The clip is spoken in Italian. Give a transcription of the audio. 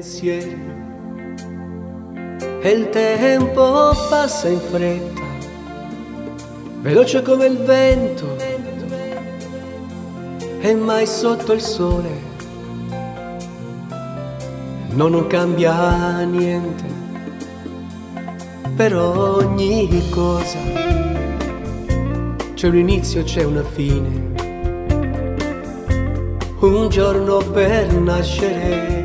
pensieri e il tempo passa in fretta, veloce come il vento e mai sotto il sole non cambia niente. Per ogni cosa c'è un inizio, c'è una fine, un giorno per nascere